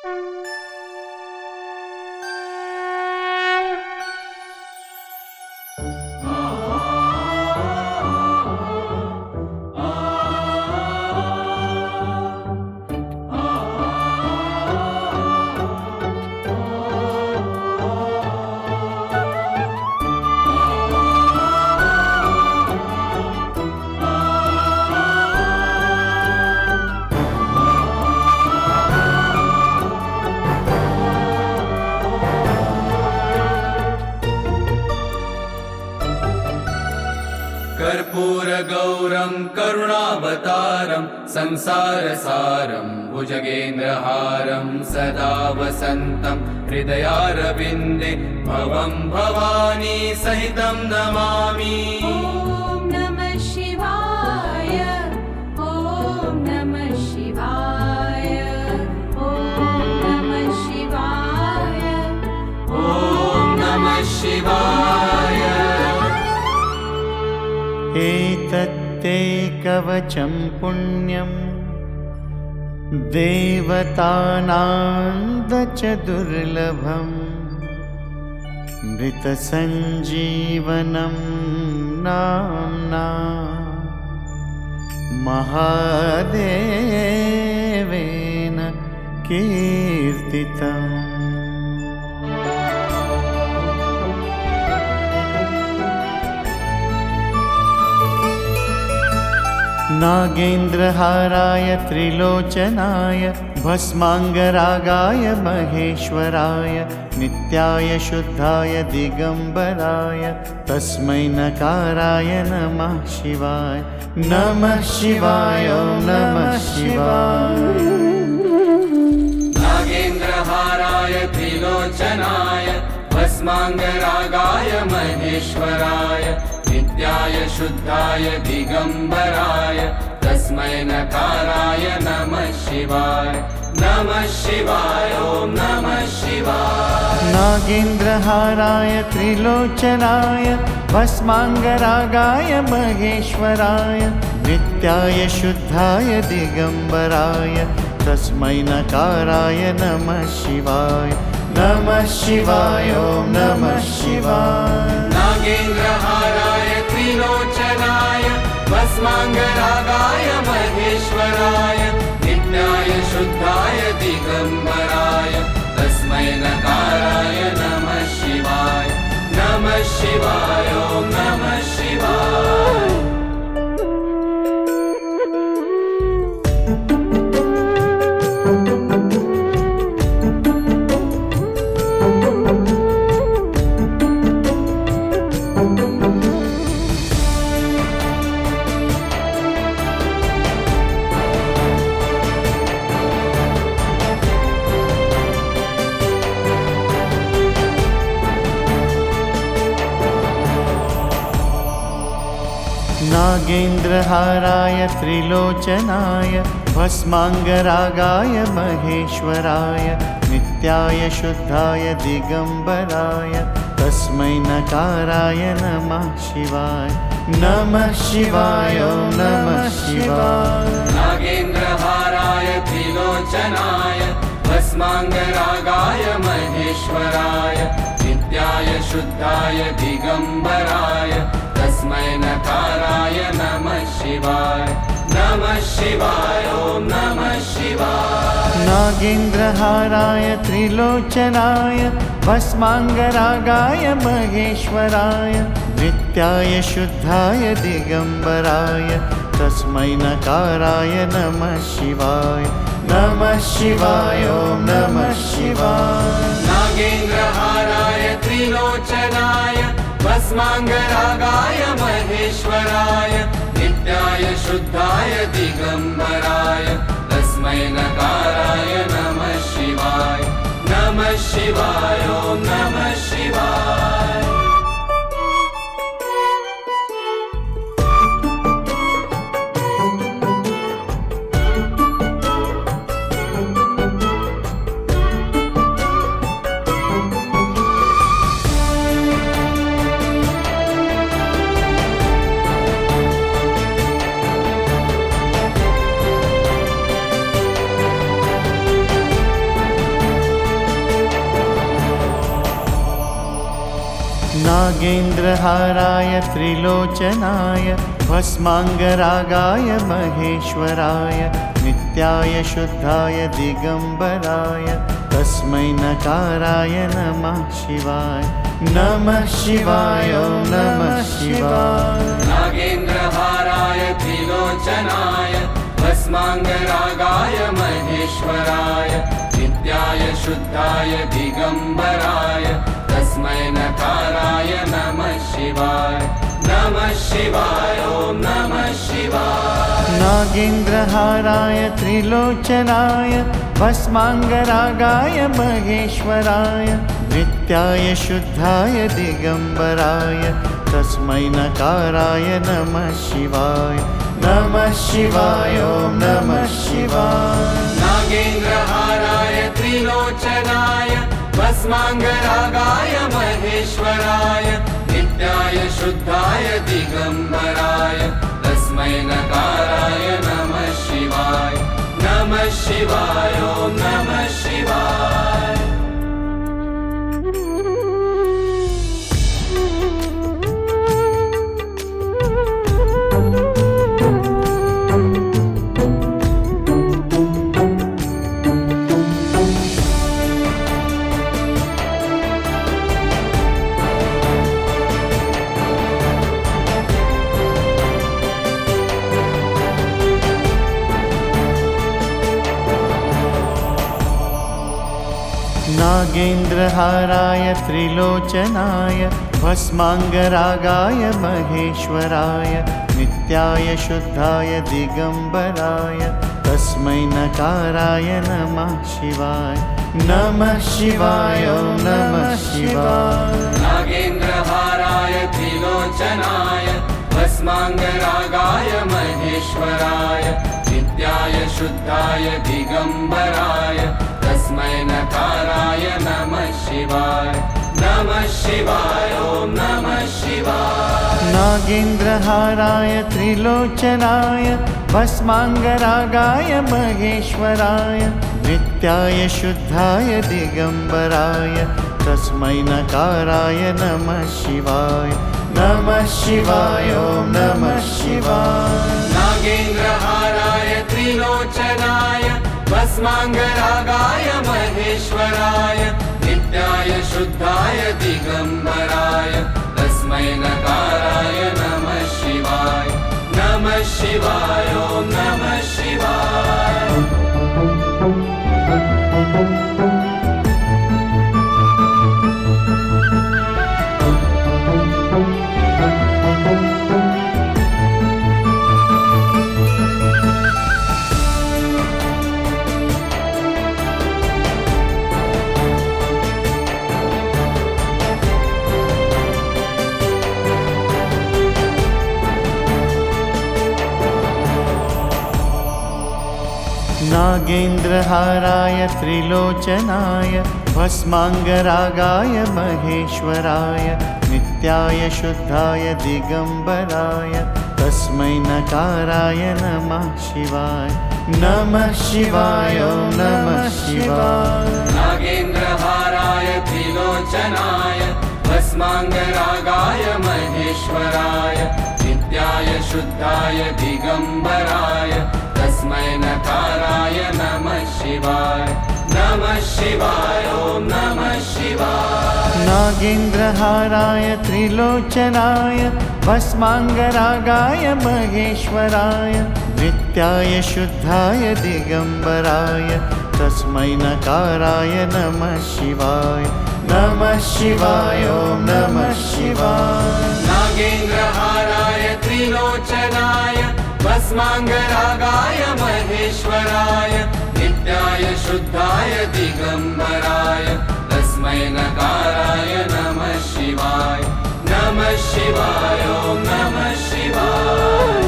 कर्पूरगौरं करुणावतारं संसारसारं भुजगेन्द्रहारं सदा वसन्तं हृदयारविन्दे भवं भवानी सहितं नमामि। ॐ नमः शिवाय, ॐ नमः शिवाय, ॐ नमः शिवाय, ॐ नमः शिवाय। एतत्ते कवचं पुण्यं देवतानां च दुर्लभं मृतसञ्जीवनं नाम्ना महादेवेन कीर्तितम्। नागेन्द्रहाराय त्रिलोचनाय भस्माङ्गरागाय महेश्वराय नित्याय शुद्धाय दिगम्बराय तस्मै नकाराय नमः शिवाय। नमः शिवाय, नमः शिवाय। नागेन्द्रहाराय त्रिलोचनाय भस्माङ्गरागाय महेश्वराय नित्याय शुद्धाय दिगम्बराय तस्मै नकाराय नमः शिवाय। नमः शिवाय, ॐ नमः शिवाय। नागेन्द्रहाराय त्रिलोचनाय भस्माङ्गरागाय महेश्वराय नित्याय शुद्धाय दिगम्बराय तस्मै नकाराय नमः शिवाय। नमः शिवाय, ॐ नमः शिवाय। नागेन्द्रहाराय त्रिलोचनाय भस्माङ्गरागाय महेश्वराय नित्याय शुद्धाय दिगम्बराय तस्मै नकाराय नमः शिवाय। नमः शिवाय, ॐ नमः शिवाय। नागेन्द्रहाराय त्रिलोचनाय भस्माङ्गरागाय महेश्वराय नित्याय शुद्धाय दिगम्बराय तस्मै नकाराय नमः शिवाय। नमः शिवाय, ॐ नमः शिवाय। नागेन्द्रहाराय त्रिलोचनाय भस्माङ्गरागाय महेश्वराय नित्याय शुद्धाय दिगम्बराय तस्मै नकाराय नमः शिवाय। नमः शिवाय, ॐ नमः शिवाय। नागेन्द्रहाराय त्रिलोचनाय भस्माङ्गरागाय महेश्वराय नित्याय शुद्धाय दिगम्बराय तस्मै नकाराय नमः शिवाय। नमः शिवाय, ॐ नमः शिवाय। नागेन्द्रहाराय त्रिलोचनाय भस्माङ्गरागाय महेश्वराय नित्याय शुद्धाय दिगम्बराय तस्मै नकाराय नमः शिवाय। नमः शिवाय, ॐ नमः शिवाय। नागेन्द्रहाराय त्रिलोचनाय भस्माङ्गरागाय महेश्वराय नित्याय शुद्धाय दिगम्बराय तस्मै नकाराय नमः शिवाय। नमः शिवाय ॐ नमः शिवाय। नागेन्द्रहाराय त्रिलोचनाय भस्माङ्गरागाय महेश्वराय नित्याय शुद्धाय दिगम्बराय तस्मै नकाराय नमः शिवाय। नमः शिवाय ॐ नमः शिवाय। नागेन्द्रहाराय त्रिलोचनाय भस्माङ्गरागाय महेश्वराय नित्याय शुद्धाय दिगम्बराय तस्मै नकाराय नमः शिवाय। नमः शिवाय ॐ नमः शिवाय। नागेन्द्रहाराय त्रिलोचनाय भस्माङ्गरागाय महेश्वराय नित्याय शुद्धाय दिगम्बराय तस्मै नकाराय नमः शिवाय। नमः शिवाय ॐ नमः शिवाय। नागेन्द्रहाराय त्रिलोचनाय भस्माङ्गरागाय महेश्वराय नित्याय शुद्धाय दिगम्बराय तस्मै नकाराय नमः शिवाय। नमः शिवाय ॐ नमः शिवाय। नागेन्द्रहाराय त्रिलोचनाय भस्माङ्गरागाय महेश्वराय नित्याय शुद्धाय दिगम्बराय तस्मै नकाराय नमः शिवाय। नमः शिवाय ॐ नमः शिवाय। नागेन्द्रहाराय त्रिलोचनाय भस्माङ्गरागाय महेश्वराय नित्याय शुद्धाय दिगम्बराय तस्मै नकाराय नमः शिवाय। नमः शिवाय ॐ नमः शिवाय। नागेन्द्रहाराय त्रिलोचनाय भस्माङ्गरागाय महेश्वराय नित्याय शुद्धाय दिगम्बराय तस्मै नकाराय नमः शिवाय। नमः शिवाय ॐ नमः शिवाय। नागेन्द्रहाराय त्रिलोचनाय भस्माङ्गरागाय महेश्वराय नित्याय शुद्धाय दिगम्बराय तस्मै नकाराय नमः शिवाय। नमः शिवाय ॐ नमः शिवाय। नागेन्द्रहाराय त्रिलोचनाय भस्माङ्गरागाय महेश्वराय नित्याय शुद्धाय दिगम्बराय तस्मै नकाराय नमः शिवाय। नमः शिवाय ॐ नमः शिवाय। नागेन्द्रहाराय त्रिलोचनाय भस्माङ्गरागाय महेश्वराय नित्याय शुद्धाय दिगम्बराय तस्मै नकाराय नमः शिवाय। नमः शिवाय ॐ नमः शिवाय। नागेन्द्रहाराय त्रिलोचनाय भस्माङ्गरागाय महेश्वराय नित्याय शुद्धाय दिगम्बराय तस्मै नकाराय नमः शिवाय। नमः शिवाय ॐ नमः शिवाय।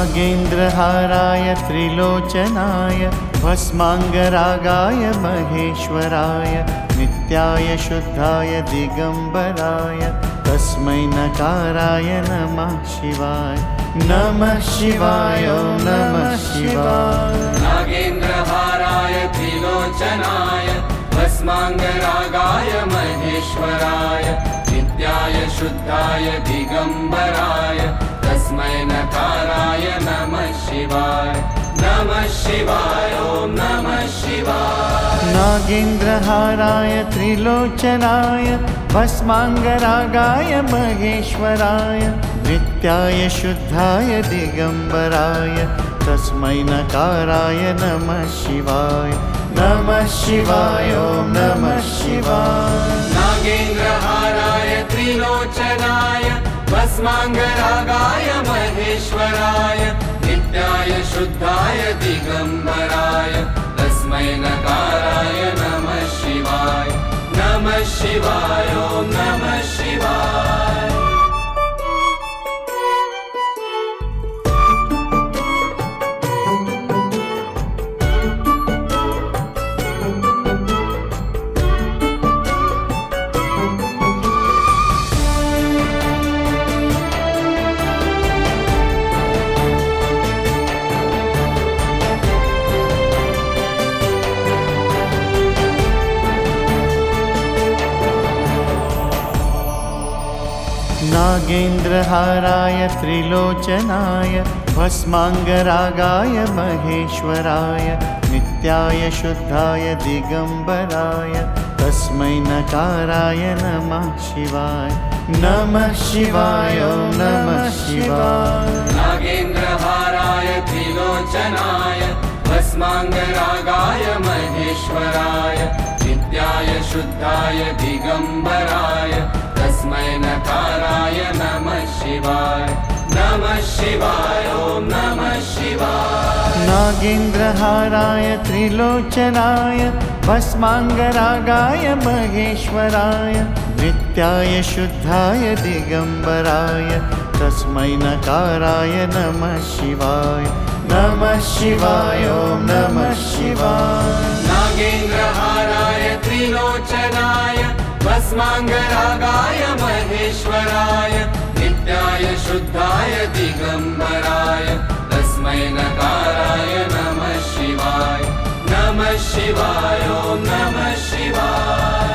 नागेन्द्रहाराय त्रिलोचनाय भस्माङ्गरागाय महेश्वराय नित्याय शुद्धाय दिगम्बराय तस्मै नकाराय नमः शिवाय। नमः शिवाय ॐ नमः शिवाय। नागेन्द्रहाराय त्रिलोचनाय भस्माङ्गरागाय महेश्वराय नित्याय शुद्धाय दिगम्बराय तस्मै नकाराय नमः शिवाय। नमः शिवाय ॐ नमः शिवाय। नागेन्द्रहाराय त्रिलोचनाय भस्माङ्गरागाय महेश्वराय नित्याय शुद्धाय दिगम्बराय तस्मै नकाराय नमः शिवाय। नमः शिवाय ॐ नमः शिवाय। नागेन्द्रहाराय त्रिलोचनाय भस्माङ्गरागाय महेश्वराय नित्याय शुद्धाय दिगम्बराय तस्मै नकाराय नमः शिवाय। नमः शिवाय ॐ नमः शिवाय। नागेन्द्रहाराय त्रिलोचनाय भस्माङ्गरागाय महेश्वराय नित्याय शुद्धाय दिगम्बराय तस्मै नकाराय नमः शिवाय। नमः शिवाय ॐ नमः शिवाय। नागेन्द्रहाराय त्रिलोचनाय भस्माङ्गरागाय महेश्वराय नित्याय शुद्धाय दिगम्बराय तस्मै नकाराय नमः शिवाय। नमः शिवाय ॐ नमः शिवाय। नागेन्द्रहाराय त्रिलोचनाय भस्माङ्गरागाय महेश्वराय नित्याय शुद्धाय दिगम्बराय तस्मै नकाराय नमः शिवाय। नमः शिवाय ॐ नमः शिवाय। नागेन्द्रहाराय त्रिलोचनाय भस्माङ्गरागाय महेश्वराय नित्याय शुद्धाय दिगम्बराय तस्मै नकाराय नमः शिवाय। नमः शिवाय ॐ नमः शिवाय।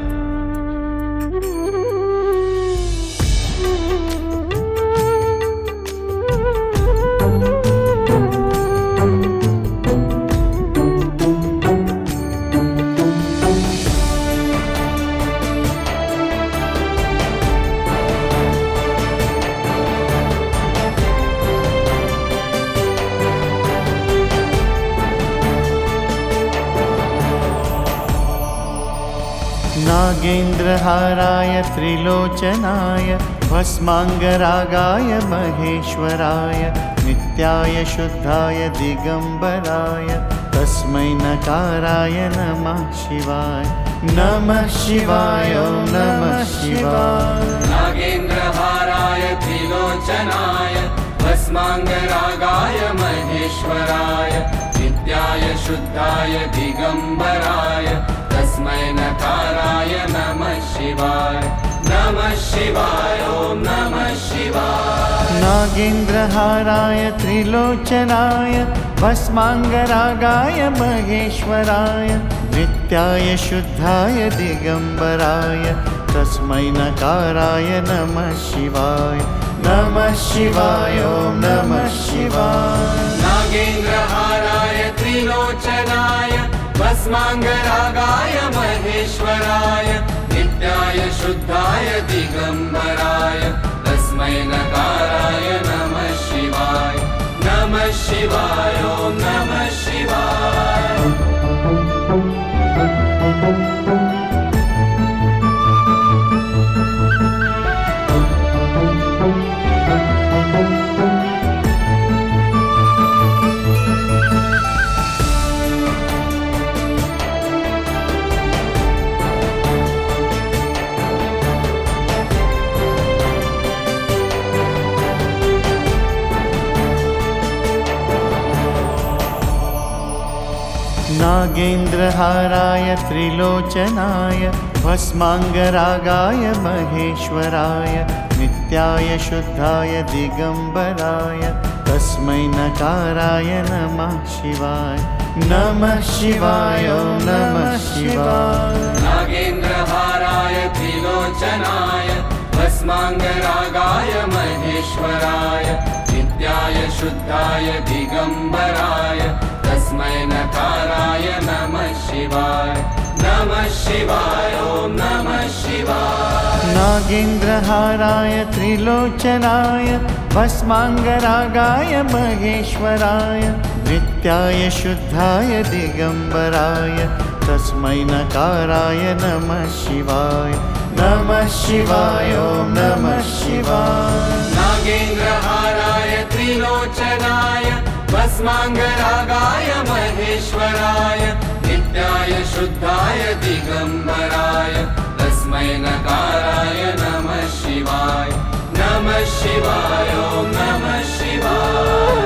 नागेन्द्रहाराय त्रिलोचनाय भस्माङ्गरागाय महेश्वराय नित्याय शुद्धाय दिगम्बराय तस्मै नकाराय नमः शिवाय। नमः शिवाय ॐ नमः शिवाय। नागेन्द्रहाराय त्रिलोचनाय भस्माङ्गरागाय महेश्वराय नित्याय शुद्धाय दिगम्बराय तस्मै नकाराय नमः शिवाय। नमः शिवाय ॐ नमः शिवाय। नागेन्द्रहाराय त्रिलोचनाय भस्माङ्गरागाय महेश्वराय नित्याय शुद्धाय दिगम्बराय तस्मै नकाराय नमः शिवाय। नमः शिवाय ॐ नमः शिवाय। नागेन्द्रहाराय त्रिलोचनाय भस्माङ्गरागाय महेश्वराय नित्याय शुद्धाय दिगम्बराय तस्मै नकाराय नमः शिवाय। नमः शिवाय ॐ नमः शिवाय। नागेन्द्रहाराय त्रिलोचनाय भस्माङ्गरागाय महेश्वराय नित्याय शुद्धाय दिगम्बराय तस्मै नकाराय नमः शिवाय। नमः शिवाय ॐ नमः शिवाय। नागेन्द्रहाराय त्रिलोचनाय भस्माङ्गरागाय महेश्वराय नित्याय शुद्धाय दिगम्बराय तस्मै नकाराय नमः शिवाय। नमः शिवाय ॐ नमः शिवाय। नागेन्द्रहाराय त्रिलोचनाय भस्माङ्गरागाय महेश्वराय नित्याय शुद्धाय दिगम्बराय तस्मै नकाराय नमः शिवाय। नमः शिवाय ॐ नमः शिवाय। नागेन्द्रहाराय त्रिलोचनाय भस्माङ्गरागाय महेश्वराय नित्याय शुद्धाय दिगम्बराय तस्मै नकाराय नमः शिवाय। नमः शिवाय ॐ नमः शिवाय।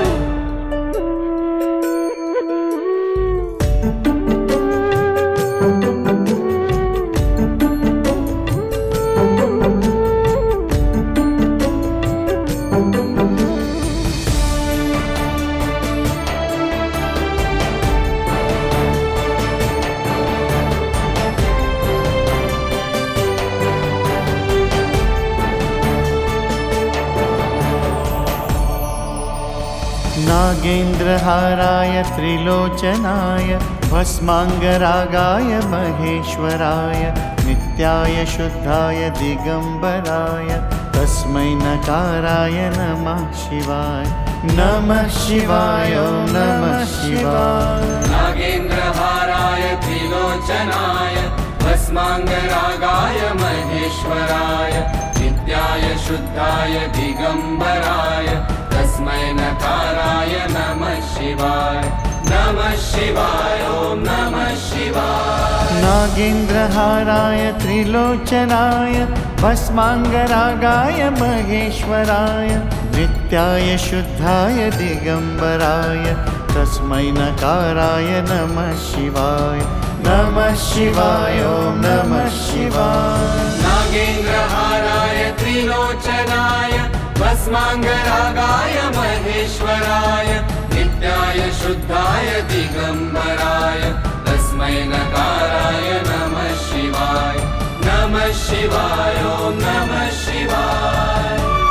नागेन्द्रहाराय त्रिलोचनाय भस्माङ्गरागाय महेश्वराय नित्याय शुद्धाय दिगम्बराय तस्मै नकाराय नमः शिवाय। नमः शिवाय ॐ नमः शिवाय। नागेन्द्रहाराय त्रिलोचनाय भस्माङ्गरागाय महेश्वराय नित्याय शुद्धाय दिगम्बराय तस्मै नकाराय नमः शिवाय। नमः शिवाय ॐ नमः शिवाय। नागेन्द्रहाराय त्रिलोचनाय भस्माङ्गरागाय महेश्वराय नित्याय शुद्धाय दिगम्बराय तस्मै नकाराय नमः शिवाय। नमः शिवाय ॐ नमः शिवाय। नागेन्द्रहाराय त्रिलोचनाय भस्माङ्गरागाय महेश्वराय नित्याय शुद्धाय दिगम्बराय तस्मै नकाराय नमः शिवाय। नमः शिवाय ॐ नमः शिवाय।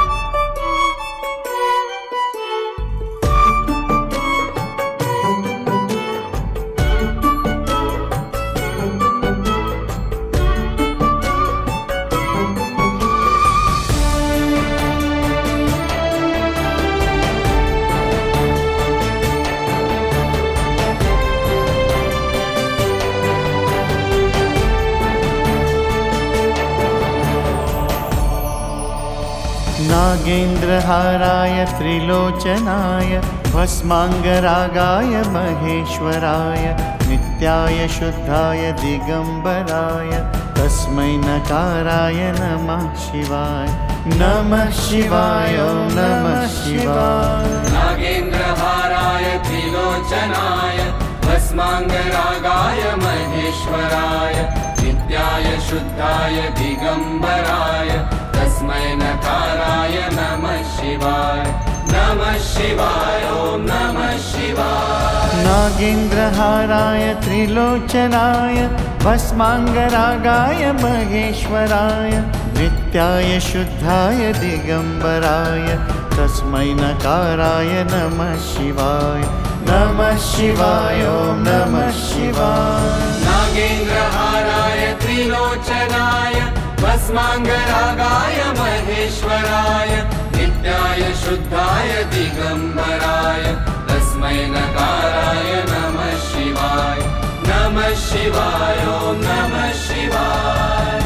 नागेन्द्रहाराय त्रिलोचनाय भस्माङ्गरागाय महेश्वराय नित्याय शुद्धाय दिगम्बराय तस्मै नकाराय नमः शिवाय। नमः शिवाय ॐ नमः शिवाय। नागेन्द्रहाराय त्रिलोचनाय भस्माङ्गरागाय महेश्वराय नित्याय शुद्धाय दिगम्बराय तस्मै नकाराय नमः शिवाय। नमः शिवाय ॐ नमः शिवाय। नागेन्द्रहाराय त्रिलोचनाय भस्माङ्गरागाय महेश्वराय नित्याय शुद्धाय दिगम्बराय तस्मै नकाराय नमः शिवाय। नमः शिवाय ॐ नमः शिवाय। नागेन्द्रहाराय त्रिलोचनाय भस्माङ्गरागाय महेश्वराय नित्याय शुद्धाय दिगम्बराय तस्मै नकाराय नमः शिवाय। नमः शिवाय ॐ नमः शिवाय।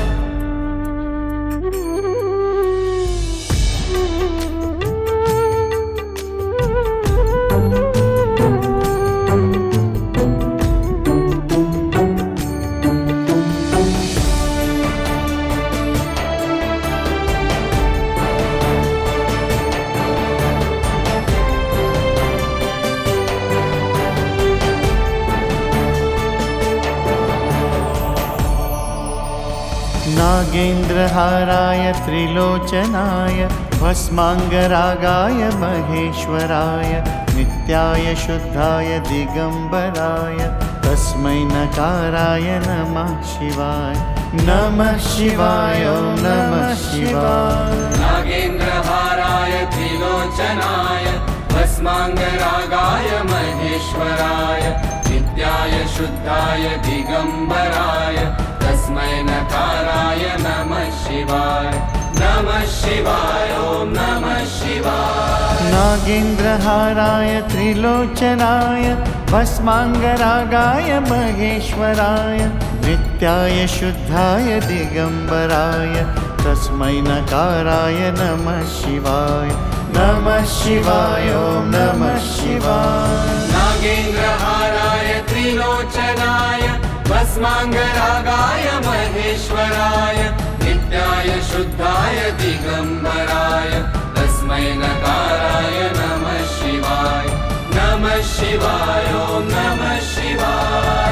नागेन्द्रहाराय त्रिलोचनाय भस्माङ्गरागाय महेश्वराय नित्याय शुद्धाय दिगम्बराय तस्मै नकाराय नमः शिवाय। नमः शिवाय ॐ नमः शिवाय। नागेन्द्रहाराय त्रिलोचनाय भस्माङ्गरागाय महेश्वराय नित्याय शुद्धाय दिगम्बराय तस्मै नकाराय नमः शिवाय। नमः शिवाय ॐ नमः शिवाय। नागेन्द्रहाराय त्रिलोचनाय भस्माङ्गरागाय महेश्वराय नित्याय शुद्धाय दिगम्बराय तस्मै नकाराय नमः शिवाय। नमः शिवाय ॐ नमः शिवाय। नागेन्द्रहाराय त्रिलोचनाय भस्माङ्गरागाय महेश्वराय नित्याय शुद्धाय दिगम्बराय तस्मै नकाराय नमः शिवाय। नमः शिवाय ॐ नमः शिवाय।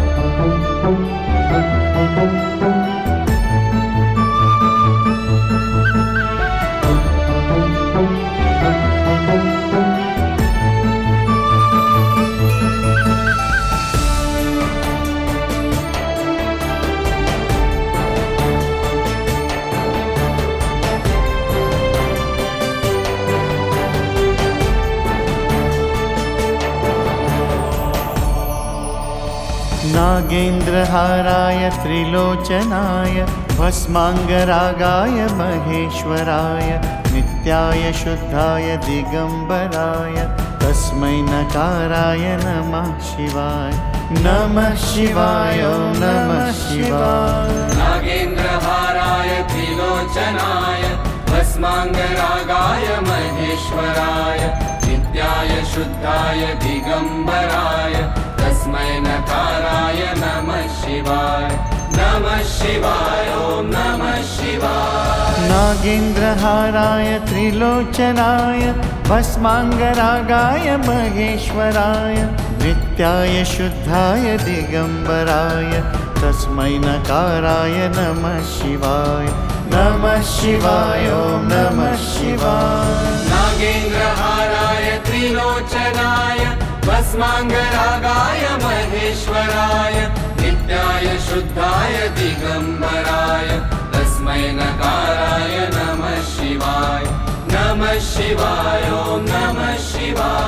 नागेन्द्रहाराय त्रिलोचनाय भस्माङ्गरागाय महेश्वराय नित्याय शुद्धाय दिगम्बराय तस्मै नकाराय नमः शिवाय। नमः शिवाय ॐ नमः शिवाय। नागेन्द्रहाराय त्रिलोचनाय भस्माङ्गरागाय महेश्वराय नित्याय शुद्धाय दिगम्बराय तस्मै नकाराय नमः शिवाय। नमः शिवाय ॐ नमः शिवाय। नागेन्द्रहाराय त्रिलोचनाय भस्माङ्गरागाय महेश्वराय नित्याय शुद्धाय दिगम्बराय तस्मै नकाराय नमः शिवाय। नमः शिवाय ॐ नमः शिवाय। नागेन्द्रहाराय त्रिलोचनाय भस्माङ्गरागाय महेश्वराय नित्याय शुद्धाय दिगम्बराय तस्मै नकाराय नमः शिवाय। नमः शिवाय ॐ नमः शिवाय।